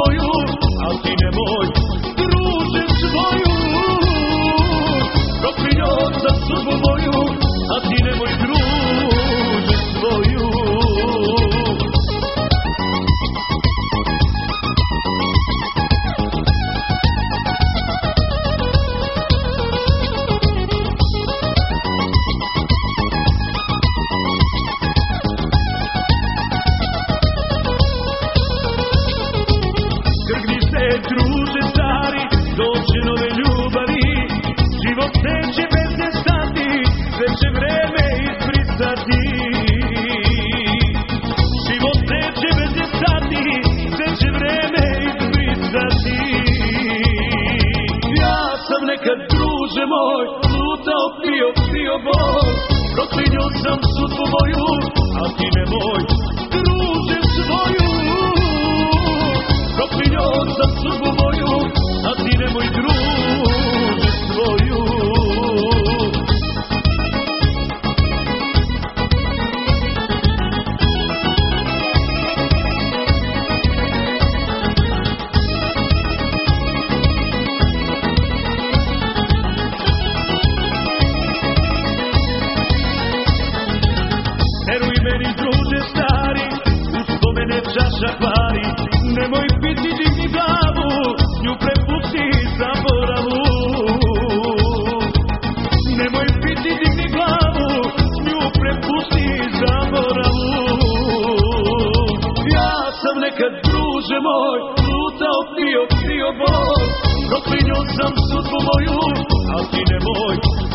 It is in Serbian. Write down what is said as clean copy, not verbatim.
moju, a ti nemoj druže svoju. Proklinjao sam sudbu moju, a ti nemoj druže svoju. Druže stari, doće nove ljubavi, život neće bez ne stati, sve će vreme izbrisati. Život neće bez ne stati, sve će vreme izbrisati. Ja sam nekad, druže moj, lutao, pio bol, proklinjao sam sudbu moju, a ti nemoj druže svoju. Proklinjao sam sudbu moju, a ti nemoj druže svoju. Veruj meni, druže stari, uspomene čaša kvari, nemoj piti digni glavu, nju prepusti zaboravu. Nemoj piti digni glavu, nju prepusti zaboravu. Ja sam nekad, druže moj, lutao, pio bol, proklinjao sam sudbu moju, a ti nemoj